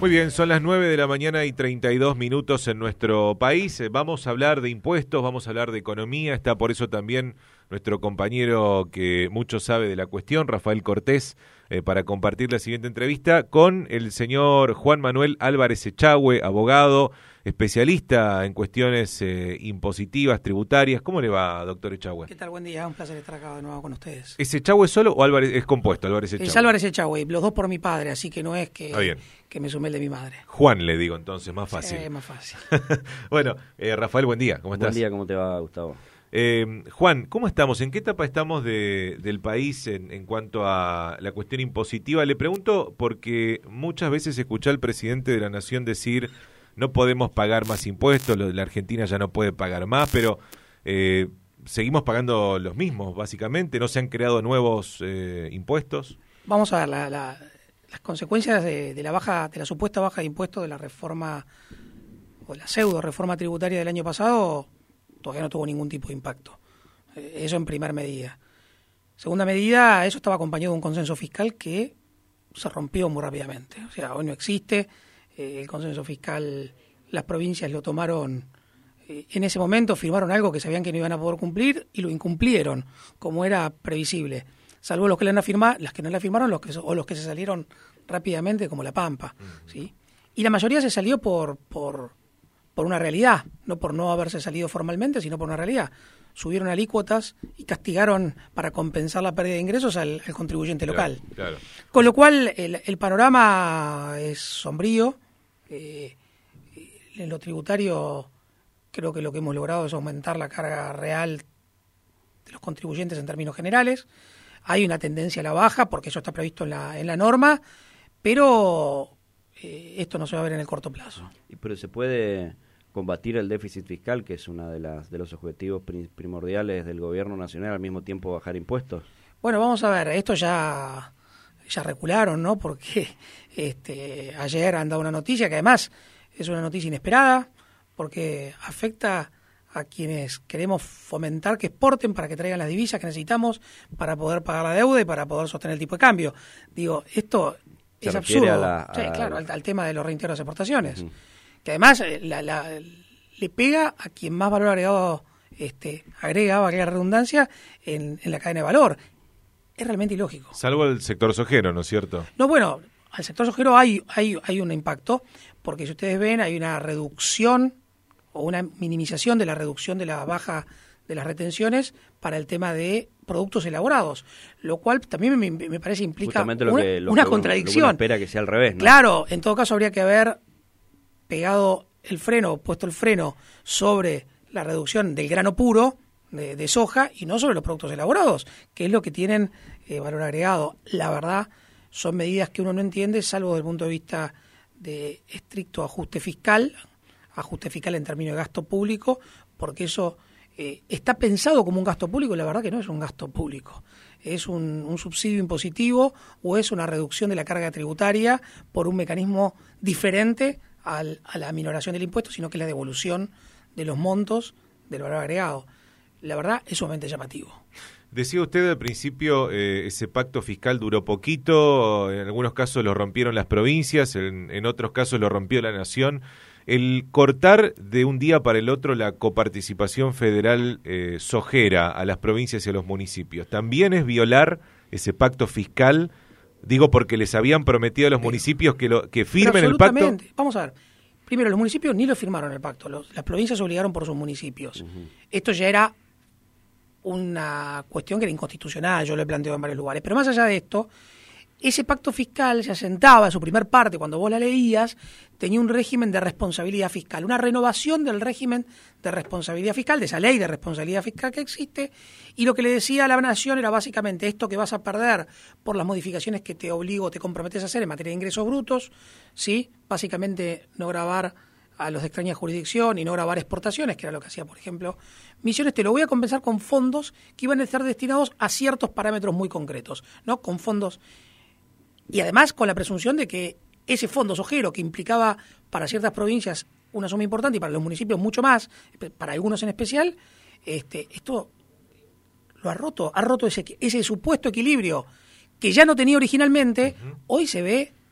Muy bien, son las 9 de la mañana y 32 minutos en nuestro país. Vamos a hablar de impuestos, vamos a hablar de economía. Está por eso también nuestro compañero que mucho sabe de la cuestión, Rafael Cortés, para compartir la siguiente entrevista con el señor Juan Manuel Álvarez Echagüe, abogado, especialista en cuestiones impositivas, tributarias. ¿Cómo le va, doctor Echagüe? ¿Qué tal? Buen día, un placer estar acá de nuevo con ustedes. ¿Es Echagüe solo o Álvarez es compuesto, Álvarez Echagüe? Es Álvarez Echagüe, los dos por mi padre, así que no es que me sumé el de mi madre. Juan le digo entonces, más fácil. Sí, más fácil. Bueno, Rafael, buen día, ¿cómo estás? Buen día, ¿cómo te va, Gustavo? Juan, ¿cómo estamos? ¿En qué etapa estamos del país en cuanto a la cuestión impositiva? Le pregunto porque muchas veces escuché al presidente de la Nación decir no podemos pagar más impuestos, la Argentina ya no puede pagar más, pero seguimos pagando los mismos, básicamente. ¿No se han creado nuevos impuestos? Vamos a ver, las consecuencias de la supuesta baja de impuestos de la reforma o la pseudo reforma tributaria del año pasado todavía no tuvo ningún tipo de impacto. Eso en primera medida. Segunda medida, eso estaba acompañado de un consenso fiscal que se rompió muy rápidamente. O sea, hoy no existe. El consenso fiscal, las provincias lo tomaron en ese momento, firmaron algo que sabían que no iban a poder cumplir y lo incumplieron, como era previsible. Salvo los que las que no la firmaron o los que se salieron rápidamente, como La Pampa. ¿Sí? Y la mayoría se salió por una realidad, no por no haberse salido formalmente, sino por una realidad. Subieron alícuotas y castigaron para compensar la pérdida de ingresos al contribuyente local. Claro. Con lo cual el panorama es sombrío. En lo tributario creo que lo que hemos logrado es aumentar la carga real de los contribuyentes en términos generales. Hay una tendencia a la baja porque eso está previsto en la norma, pero esto no se va a ver en el corto plazo. Pero se puede combatir el déficit fiscal, que es uno de los objetivos primordiales del gobierno nacional, al mismo tiempo bajar impuestos. Bueno, vamos a ver, esto ya recularon, ¿no? Porque ayer han dado una noticia que además es una noticia inesperada, porque afecta a quienes queremos fomentar que exporten para que traigan las divisas que necesitamos para poder pagar la deuda y para poder sostener el tipo de cambio. Digo, esto es absurdo. Al tema de los reintegros de exportaciones. Uh-huh. Que además le pega a quien más valor agregado agrega, valga la redundancia, en la cadena de valor. Es realmente ilógico. Salvo el sector sojero, ¿no es cierto? No, bueno, al sector sojero hay un impacto, porque si ustedes ven, hay una reducción o una minimización de la reducción de la baja de las retenciones para el tema de productos elaborados, lo cual también me parece implica una contradicción. Uno espera que sea al revés, ¿no? Claro, en todo caso habría que haber puesto el freno sobre la reducción del grano puro de soja y no sobre los productos elaborados, que es lo que tienen valor agregado. La verdad, son medidas que uno no entiende, salvo desde el punto de vista de estricto ajuste fiscal en términos de gasto público, porque eso está pensado como un gasto público y la verdad que no es un gasto público. Es un subsidio impositivo o es una reducción de la carga tributaria por un mecanismo diferente a la minoración del impuesto, sino que es la devolución de los montos del valor agregado. La verdad es sumamente llamativo. Decía usted al principio, ese pacto fiscal duró poquito, en algunos casos lo rompieron las provincias, en otros casos lo rompió la Nación. El cortar de un día para el otro la coparticipación federal sojera a las provincias y a los municipios, ¿también es violar ese pacto fiscal? Digo, porque les habían prometido a los municipios que firmen el pacto. Vamos a ver. Primero, los municipios ni lo firmaron el pacto. Las provincias obligaron por sus municipios. Uh-huh. Esto ya era una cuestión que era inconstitucional, yo lo he planteado en varios lugares. Pero más allá de esto, ese pacto fiscal se asentaba en su primer parte, cuando vos la leías, tenía un régimen de responsabilidad fiscal, una renovación del régimen de responsabilidad fiscal, de esa ley de responsabilidad fiscal que existe, y lo que le decía a la Nación era básicamente esto que vas a perder por las modificaciones que te comprometes a hacer en materia de ingresos brutos, ¿sí? Básicamente no gravar a los de extraña jurisdicción y no gravar exportaciones, que era lo que hacía, por ejemplo, Misiones, te lo voy a compensar con fondos que iban a estar destinados a ciertos parámetros muy concretos, ¿no? Con fondos. Y además con la presunción de que ese fondo sojero que implicaba para ciertas provincias una suma importante y para los municipios mucho más, para algunos en especial, esto lo ha roto ese supuesto equilibrio que ya no tenía originalmente. Uh-huh. Hoy se ve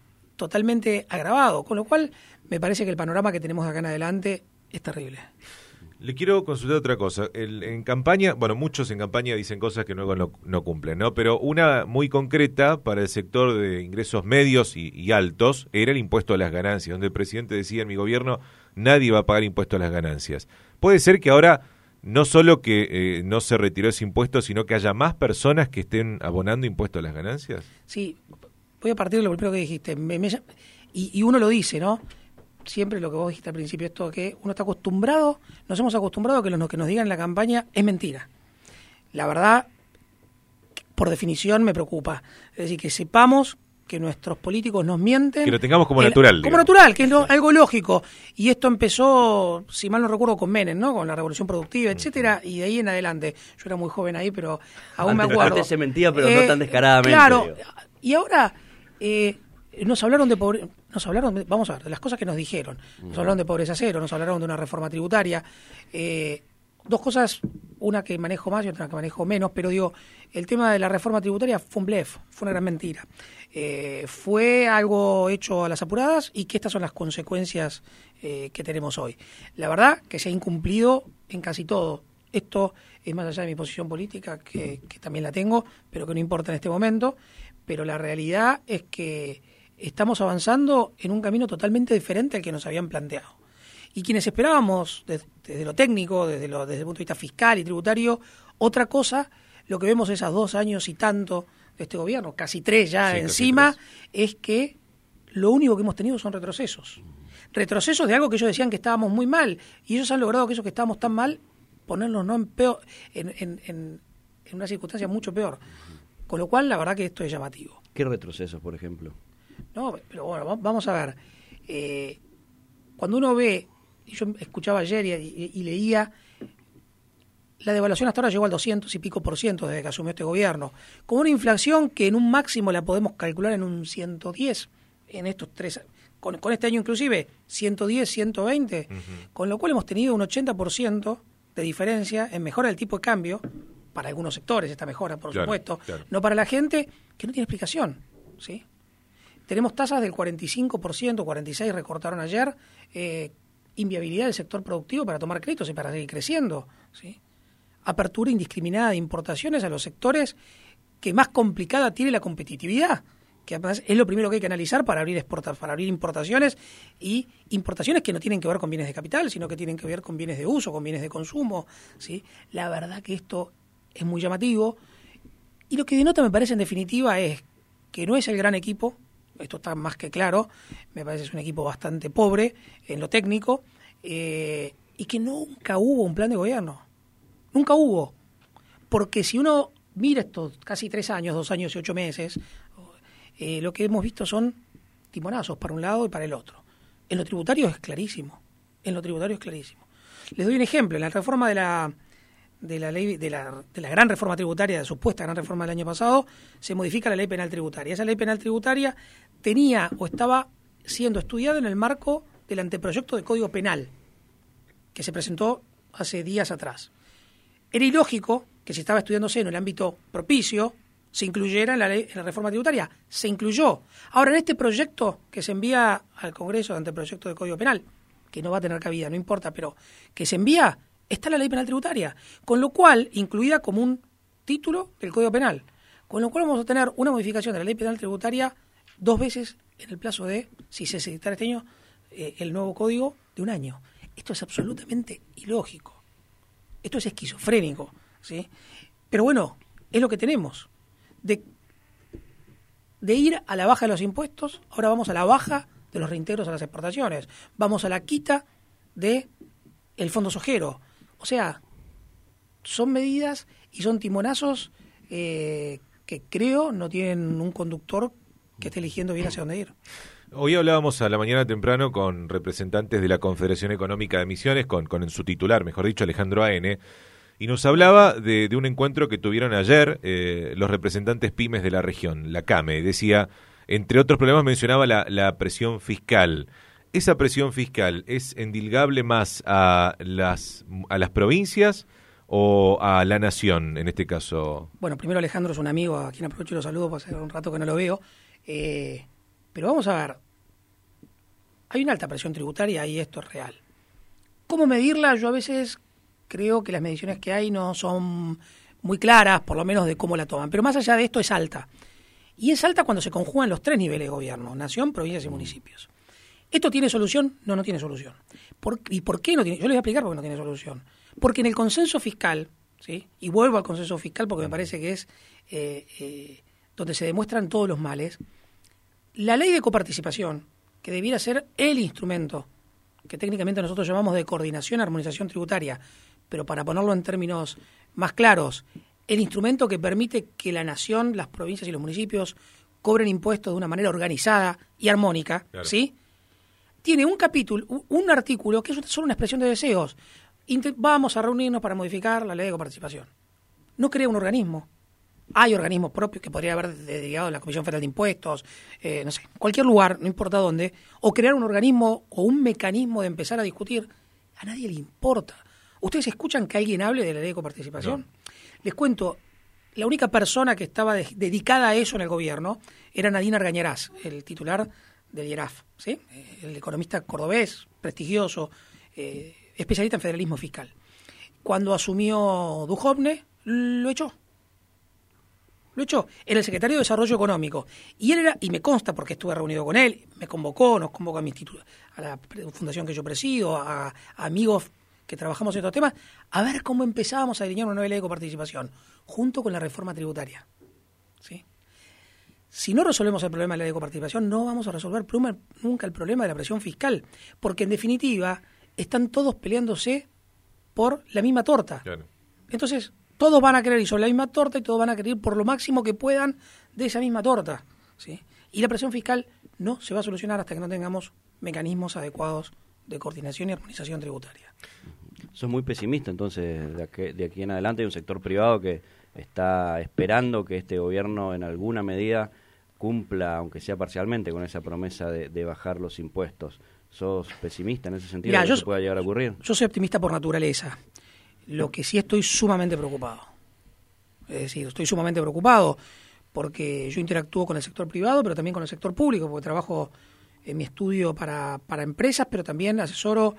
totalmente agravado, con lo cual me parece que el panorama que tenemos acá en adelante es terrible. Le quiero consultar otra cosa. En campaña, bueno, muchos en campaña dicen cosas que luego no cumplen, ¿no? Pero una muy concreta para el sector de ingresos medios y altos era el impuesto a las ganancias, donde el presidente decía: en mi gobierno nadie va a pagar impuesto a las ganancias. ¿Puede ser que ahora no solo que no se retiró ese impuesto, sino que haya más personas que estén abonando impuesto a las ganancias? Sí, voy a partir de lo primero que dijiste. Y uno lo dice, ¿no? Siempre lo que vos dijiste al principio, esto que uno está acostumbrado, nos hemos acostumbrado a que lo que nos digan en la campaña es mentira. La verdad, por definición, me preocupa. Es decir, que sepamos que nuestros políticos nos mienten. Que lo tengamos como natural. Como natural, que es algo lógico. Y esto empezó, si mal no recuerdo, con Menem, ¿no? Con la revolución productiva, etcétera, y de ahí en adelante. Yo era muy joven ahí, pero aún me acuerdo. Antes se mentía, pero no tan descaradamente. Claro, digo. Y ahora nos hablaron de pobreza. Vamos a ver, de las cosas que nos dijeron. Nos hablaron de pobreza cero, nos hablaron de una reforma tributaria. Dos cosas, una que manejo más y otra que manejo menos, pero digo, el tema de la reforma tributaria fue un blef, fue una gran mentira. Fue algo hecho a las apuradas y que estas son las consecuencias que tenemos hoy. La verdad que se ha incumplido en casi todo. Esto es más allá de mi posición política, que también la tengo, pero que no importa en este momento. Pero la realidad es que estamos avanzando en un camino totalmente diferente al que nos habían planteado. Y quienes esperábamos, desde lo técnico, desde el punto de vista fiscal y tributario, otra cosa, lo que vemos esos 2 años y tanto de este gobierno, casi 3 ya encima, es que lo único que hemos tenido son retrocesos. Retrocesos de algo que ellos decían que estábamos muy mal, y ellos han logrado que eso que estábamos tan mal, ponernos no en peor, en una circunstancia mucho peor. Con lo cual, la verdad que esto es llamativo. ¿Qué retrocesos, por ejemplo? No, pero bueno, vamos a ver. Cuando uno ve, y yo escuchaba ayer y leía, la devaluación hasta ahora llegó al 200 y pico % desde que asumió este gobierno, con una inflación que en un máximo la podemos calcular en un 110 en estos 3 con este año inclusive, 110, 120, con lo cual hemos tenido un 80% de diferencia en mejora del tipo de cambio, para algunos sectores esta mejora, por supuesto, no para la gente, que no tiene explicación, ¿sí? Tenemos tasas del 45%, 46% recortaron ayer, inviabilidad del sector productivo para tomar créditos y para seguir creciendo, ¿sí? Apertura indiscriminada de importaciones a los sectores que más complicada tiene la competitividad, que además es lo primero que hay que analizar para abrir importaciones, y importaciones que no tienen que ver con bienes de capital, sino que tienen que ver con bienes de uso, con bienes de consumo, ¿sí? La verdad que esto es muy llamativo, y lo que denota, me parece, en definitiva, es que no es el gran equipo. Esto está más que claro, me parece que es un equipo bastante pobre en lo técnico, y que nunca hubo un plan de gobierno, nunca hubo, porque si uno mira estos casi 3 años, 2 años y 8 meses, lo que hemos visto son timonazos para un lado y para el otro. En lo tributario es clarísimo, Les doy un ejemplo: en la reforma de la ley, de la gran reforma tributaria, de la supuesta gran reforma del año pasado, se modifica la ley penal tributaria. Esa ley penal tributaria tenía o estaba siendo estudiada en el marco del anteproyecto de Código Penal, que se presentó hace días atrás. Era ilógico que, si estaba estudiándose en el ámbito propicio, se incluyera en la reforma tributaria. Se incluyó. Ahora, en este proyecto que se envía al Congreso de anteproyecto de Código Penal, que no va a tener cabida, no importa, pero que se envía, está la ley penal tributaria, con lo cual, incluida como un título del Código Penal, con lo cual vamos a tener una modificación de la ley penal tributaria 2 veces en el plazo de, si se dictara este año, el nuevo código, de 1 año. Esto es absolutamente ilógico. Esto es esquizofrénico, ¿sí? Pero bueno, es lo que tenemos. De ir a la baja de los impuestos, ahora vamos a la baja de los reintegros a las exportaciones. Vamos a la quita de el fondo sojero. O sea, son medidas y son timonazos que creo no tienen un conductor que esté eligiendo bien hacia dónde ir. Hoy hablábamos a la mañana temprano con representantes de la Confederación Económica de Misiones, con su titular, mejor dicho, Alejandro A.N., y nos hablaba de un encuentro que tuvieron ayer los representantes pymes de la región, la CAME. Decía, entre otros problemas, mencionaba la presión fiscal. ¿Esa presión fiscal es endilgable más a las provincias o a la nación, en este caso? Bueno, primero, Alejandro es un amigo a quien aprovecho y lo saludo, porque hace un rato que no lo veo. Pero vamos a ver, hay una alta presión tributaria y esto es real. ¿Cómo medirla? Yo a veces creo que las mediciones que hay no son muy claras, por lo menos de cómo la toman. Pero más allá de esto es alta. Y es alta cuando se conjugan los 3 niveles de gobierno, nación, provincias y municipios. ¿Esto tiene solución? No, no tiene solución. ¿Y por qué no tiene? Yo les voy a explicar por qué no tiene solución. Porque en el consenso fiscal, ¿sí? Y vuelvo al consenso fiscal porque me parece que es donde se demuestran todos los males, la ley de coparticipación, que debiera ser el instrumento que técnicamente nosotros llamamos de coordinación y armonización tributaria, pero para ponerlo en términos más claros, el instrumento que permite que la nación, las provincias y los municipios cobren impuestos de una manera organizada y armónica, claro. ¿Sí? Tiene un capítulo, un artículo que es solo una expresión de deseos. Vamos a reunirnos para modificar la ley de coparticipación. No crea un organismo. Hay organismos propios que podría haber dedicado a la Comisión Federal de Impuestos, no sé, cualquier lugar, no importa dónde, o crear un organismo o un mecanismo de empezar a discutir. A nadie le importa. ¿Ustedes escuchan que alguien hable de la ley de coparticipación? No. Les cuento, la única persona que estaba dedicada a eso en el gobierno era Nadine Argañarás, el titular del IERAF, ¿sí? El economista cordobés, prestigioso, especialista en federalismo fiscal. Cuando asumió Duhovne, lo echó. Era el secretario de Desarrollo Económico. Y él era, y me consta porque estuve reunido con él, nos convocó a mi instituto, a la fundación que yo presido, a amigos que trabajamos en estos temas, a ver cómo empezábamos a diseñar una nueva ley de coparticipación, junto con la reforma tributaria. ¿Sí? Si no resolvemos el problema de la ley de coparticipación, no vamos a resolver nunca el problema de la presión fiscal, porque en definitiva están todos peleándose por la misma torta. Claro. Entonces, todos van a querer ir sobre la misma torta y todos van a querer ir por lo máximo que puedan de esa misma torta, ¿sí? Y la presión fiscal no se va a solucionar hasta que no tengamos mecanismos adecuados de coordinación y armonización tributaria. Sos muy pesimista, entonces, de aquí en adelante hay un sector privado que está esperando que este gobierno en alguna medida cumpla, aunque sea parcialmente, con esa promesa de bajar los impuestos. ¿Sos pesimista en ese sentido? Mirá, ¿De que se pueda llegar a ocurrir? Yo soy optimista por naturaleza. Lo que sí estoy sumamente preocupado. Es decir, estoy sumamente preocupado porque yo interactúo con el sector privado, pero también con el sector público, porque trabajo en mi estudio para empresas, pero también asesoro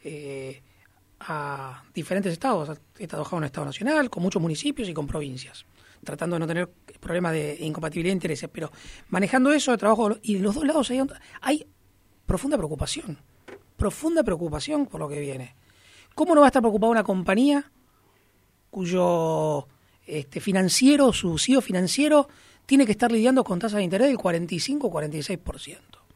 a diferentes estados. He trabajado en el Estado Nacional, con muchos municipios y con provincias, tratando de no tener problemas de incompatibilidad de intereses, pero manejando eso de trabajo, y en los dos lados hay profunda preocupación por lo que viene. ¿Cómo no va a estar preocupada una compañía cuyo financiero, su CEO financiero, tiene que estar lidiando con tasas de interés del 45 o 46%?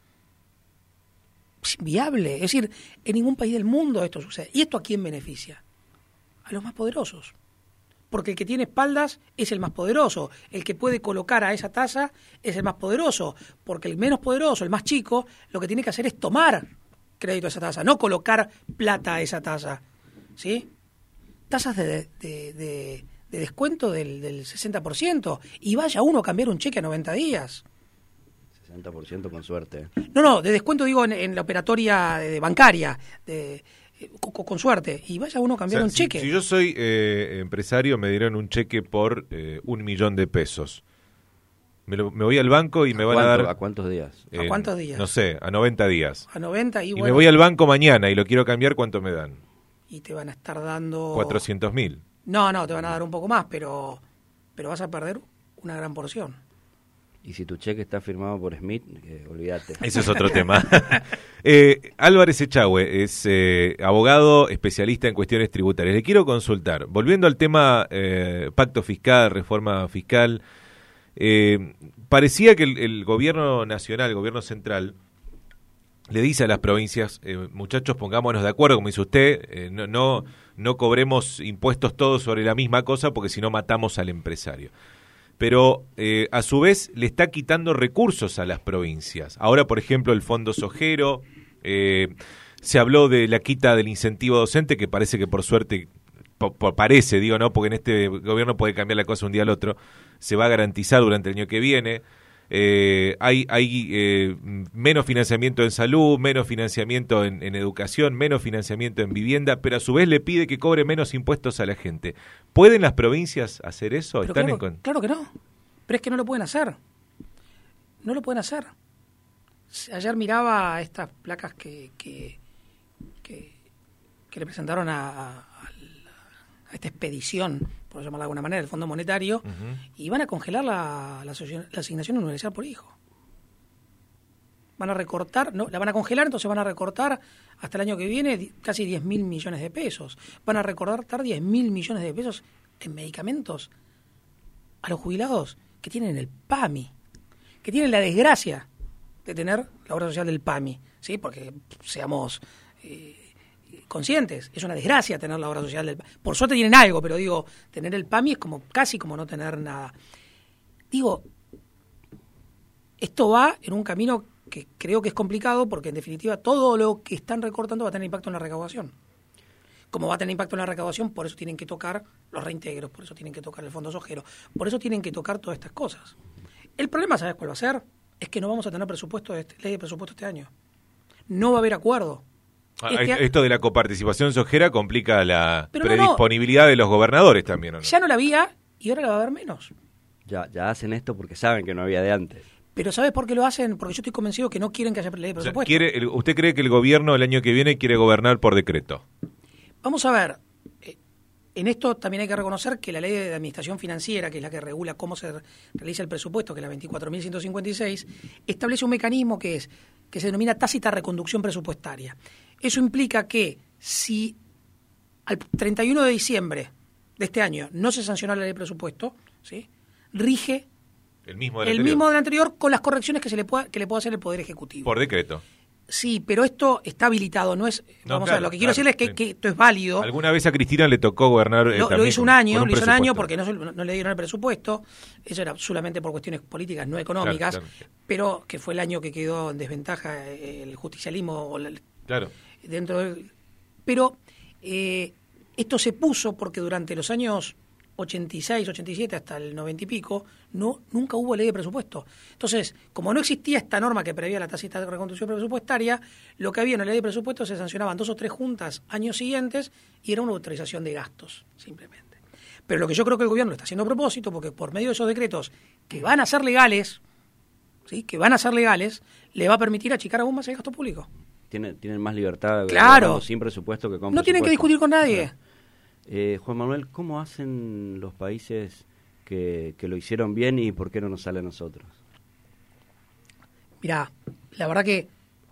Es inviable. Es decir, en ningún país del mundo esto sucede. ¿Y esto a quién beneficia? A los más poderosos. Porque el que tiene espaldas es el más poderoso. El que puede colocar a esa tasa es el más poderoso. Porque el menos poderoso, el más chico, lo que tiene que hacer es tomar crédito a esa tasa, no colocar plata a esa tasa, ¿sí? Tasas de descuento del 60%, y vaya uno a cambiar un cheque a 90 días. 60% con suerte. No, de descuento digo en la operatoria bancaria, con suerte, y vaya uno a cambiar un cheque. Si yo soy empresario, me dieron un cheque por 1.000.000 de pesos. Me voy al banco y me van a dar... ¿A cuántos días? ¿A cuántos días? No sé, a 90 días. A 90 y bueno... Y me voy al banco mañana y lo quiero cambiar, ¿cuánto me dan? Y te van a estar dando... 400.000. No, te van a dar un poco más, pero vas a perder una gran porción. Y si tu cheque está firmado por Smith, olvídate. Ese es otro tema. Álvarez Echagüe es abogado especialista en cuestiones tributarias. Le quiero consultar, volviendo al tema pacto fiscal, reforma fiscal... parecía que el gobierno nacional, el gobierno central, le dice a las provincias, muchachos, pongámonos de acuerdo, como dice usted, no cobremos impuestos todos sobre la misma cosa porque si no matamos al empresario. Pero a su vez le está quitando recursos a las provincias. Ahora, por ejemplo, el Fondo Sojero, se habló de la quita del incentivo docente, que parece que por suerte... parece, digo, no, porque en este gobierno puede cambiar la cosa un día al otro, se va a garantizar durante el año que viene. Hay menos financiamiento en salud, menos financiamiento en educación, menos financiamiento en vivienda, pero a su vez le pide que cobre menos impuestos a la gente. ¿Pueden las provincias hacer eso? Claro que no, pero es que no lo pueden hacer. No lo pueden hacer. Ayer miraba estas placas que le presentaron a esta expedición, por llamarla de alguna manera, del Fondo Monetario, y van a congelar la asignación universal por hijo. Van a recortar, no, la van a congelar, entonces van a recortar hasta el año que viene casi 10.000 millones de pesos. Van a recortar 10.000 millones de pesos en medicamentos a los jubilados que tienen el PAMI, que tienen la desgracia de tener la obra social del PAMI, ¿sí? Porque seamos conscientes, es una desgracia tener la obra social del PAMI. Por suerte tienen algo, pero digo, tener el PAMI es como casi como no tener nada. Digo, esto va en un camino que creo que es complicado porque en definitiva todo lo que están recortando va a tener impacto en la recaudación. Como va a tener impacto en la recaudación, por eso tienen que tocar los reintegros, por eso tienen que tocar el fondo sojero, por eso tienen que tocar todas estas cosas. El problema, ¿sabes cuál va a ser? Es que no vamos a tener ley de presupuesto este año. No va a haber acuerdo. Esto de la coparticipación sojera complica la predisponibilidad de los gobernadores también, ¿o no? Ya no la había y ahora la va a haber menos. Ya hacen esto porque saben que no había de antes. Pero ¿sabes por qué lo hacen? Porque yo estoy convencido que no quieren que haya ley de presupuesto. O sea, ¿usted cree que el gobierno el año que viene quiere gobernar por decreto? Vamos a ver. En esto también hay que reconocer que la ley de administración financiera, que es la que regula cómo se realiza el presupuesto, que es la 24.156, establece un mecanismo que se denomina tácita reconducción presupuestaria. Eso implica que si al 31 de diciembre de este año no se sancionó la ley de presupuesto, ¿sí?, rige el mismo del anterior con las correcciones que le pueda hacer el Poder Ejecutivo. Por decreto. Sí, pero esto está habilitado, no es... Vamos a ver, lo que quiero decirles es que esto es válido. Alguna vez a Cristina le tocó gobernar lo hizo un año porque no le dieron el presupuesto. Eso era solamente por cuestiones políticas, no económicas, claro. Pero que fue el año que quedó en desventaja el justicialismo claro. Dentro del... Pero esto se puso porque durante los años 86, 87 hasta el 90 y pico, nunca hubo ley de presupuesto. Entonces, como no existía esta norma que prevía la tasa de reconstrucción presupuestaria, lo que había en la ley de presupuesto se sancionaban 2 o 3 juntas años siguientes y era una autorización de gastos, simplemente. Pero lo que yo creo que el gobierno está haciendo a propósito, porque por medio de esos decretos que van a ser legales, ¿sí?, le va a permitir achicar aún más el gasto público. Tienen más libertad, claro, sin presupuesto que con no tienen que discutir con nadie. Claro. Juan Manuel, ¿cómo hacen los países que lo hicieron bien y por qué no nos sale a nosotros? Mirá, la verdad que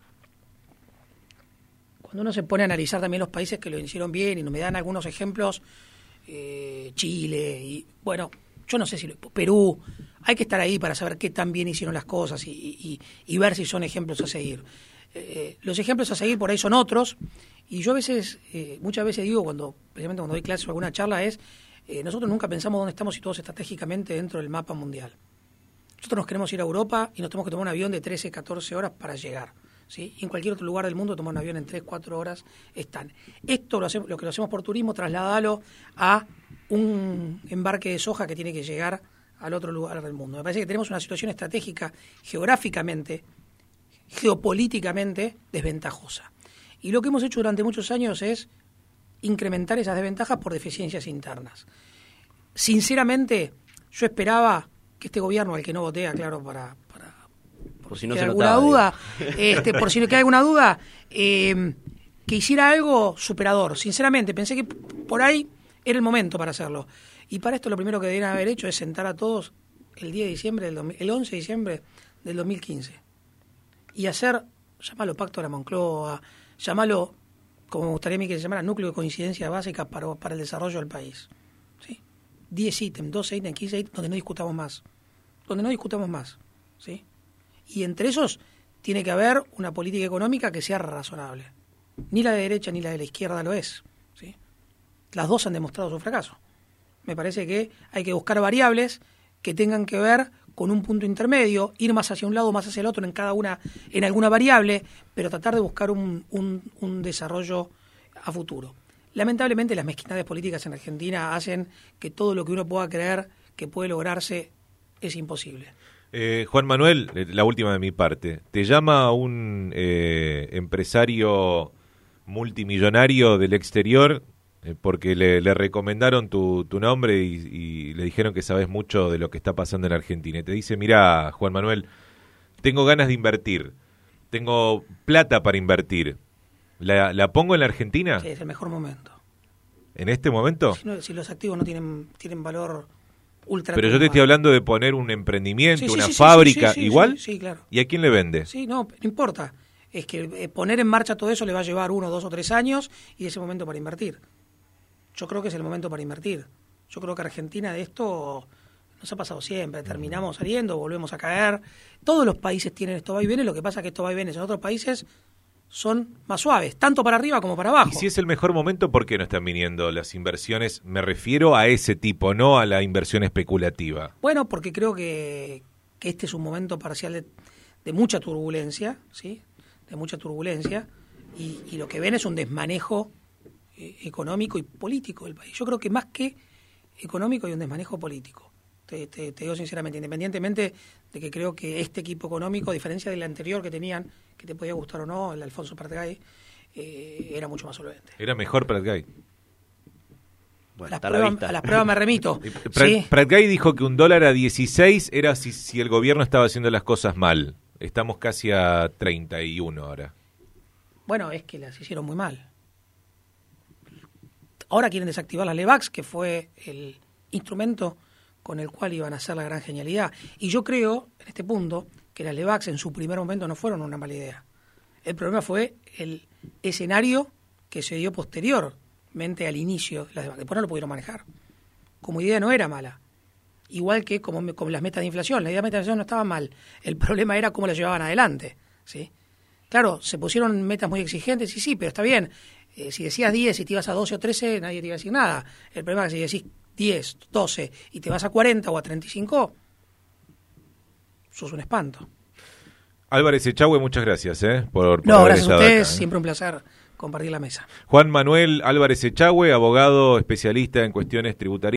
cuando uno se pone a analizar también los países que lo hicieron bien y nos me dan algunos ejemplos, Chile y bueno, yo no sé si Perú, hay que estar ahí para saber qué tan bien hicieron las cosas y ver si son ejemplos a seguir. Los ejemplos a seguir por ahí son otros, y yo a veces, muchas veces digo, precisamente cuando doy clases o alguna charla, nosotros nunca pensamos dónde estamos situados estratégicamente dentro del mapa mundial. Nosotros nos queremos ir a Europa y nos tenemos que tomar un avión de 13, 14 horas para llegar, ¿sí? Y en cualquier otro lugar del mundo tomar un avión en 3, 4 horas están. Esto lo que lo hacemos por turismo, trasladalo a un embarque de soja que tiene que llegar al otro lugar del mundo. Me parece que tenemos una situación estratégica geopolíticamente desventajosa. Y lo que hemos hecho durante muchos años es incrementar esas desventajas por deficiencias internas. Sinceramente, yo esperaba que este gobierno, al que no voté, claro, por si no se queda alguna duda, por si no queda alguna duda, que hiciera algo superador. Sinceramente, pensé que por ahí era el momento para hacerlo. Y para esto lo primero que deberían haber hecho es sentar a todos el 11 de diciembre del 2015. Y llámalo pacto de la Moncloa, llámalo, como me gustaría a mí que se llamara, núcleo de coincidencia básica para el desarrollo del país. ¿Sí? 10 ítems, 12 ítems, 15 ítems, donde no discutamos más. ¿Sí? Y entre esos tiene que haber una política económica que sea razonable. Ni la de derecha ni la de la izquierda lo es. ¿Sí? Las dos han demostrado su fracaso. Me parece que hay que buscar variables que tengan que ver con un punto intermedio, ir más hacia un lado, más hacia el otro en alguna variable, pero tratar de buscar un desarrollo a futuro. Lamentablemente las mezquindades políticas en Argentina hacen que todo lo que uno pueda creer que puede lograrse es imposible. Juan Manuel, la última de mi parte. Te llama un empresario multimillonario del exterior porque le recomendaron tu nombre y le dijeron que sabes mucho de lo que está pasando en Argentina. Y te dice, mirá, Juan Manuel, tengo ganas de invertir. tengo plata para invertir. ¿La pongo en la Argentina? Sí, es el mejor momento. ¿En este momento? Si los activos no tienen valor ultra. Pero yo te estoy hablando de poner un emprendimiento, una sí, fábrica, sí, ¿igual? Sí, claro. ¿Y a quién le vende? Sí, no importa. Es que poner en marcha todo eso le va a llevar 1, 2 o 3 años y es el momento para invertir. Yo creo que es el momento para invertir. Yo creo que Argentina de esto nos ha pasado siempre. Terminamos saliendo, volvemos a caer. Todos los países tienen estos vaivenes, lo que pasa es que estos vaivenes en otros países son más suaves, tanto para arriba como para abajo. Y si es el mejor momento, ¿por qué no están viniendo las inversiones? Me refiero a ese tipo, no a la inversión especulativa. Bueno, porque creo que este es un momento parcial de mucha turbulencia, ¿sí? De mucha turbulencia, y lo que ven es un desmanejo económico y político del país. Yo creo que más que económico hay un desmanejo político. Te digo sinceramente, independientemente de que creo que este equipo económico, a diferencia del anterior que tenían, que te podía gustar o no, el Alfonso Pratgay, era mucho más solvente. Era mejor Pratgay. Bueno, a las pruebas me remito. ¿Sí? Pratgay dijo que $1 a 16 era si el gobierno estaba haciendo las cosas mal. Estamos casi a 31 ahora. Bueno, es que las hicieron muy mal. Ahora quieren desactivar las LEVAX, que fue el instrumento con el cual iban a hacer la gran genialidad. Y yo creo, en este punto, que las LEVAX en su primer momento no fueron una mala idea. El problema fue el escenario que se dio posteriormente al inicio de las LEVAX. Después no lo pudieron manejar. Como idea no era mala. Igual que como las metas de inflación. La idea de metas de inflación no estaba mal. El problema era cómo las llevaban adelante, ¿sí? Claro, se pusieron metas muy exigentes, y sí, pero está bien. Si decías 10 y te ibas a 12 o 13, nadie te iba a decir nada. El problema es que si decís 10, 12 y te vas a 40 o a 35, sos un espanto. Álvarez Echagüe, muchas gracias por No, haber gracias a estado ustedes, acá, siempre un placer compartir la mesa. Juan Manuel Álvarez Echagüe, abogado especialista en cuestiones tributarias.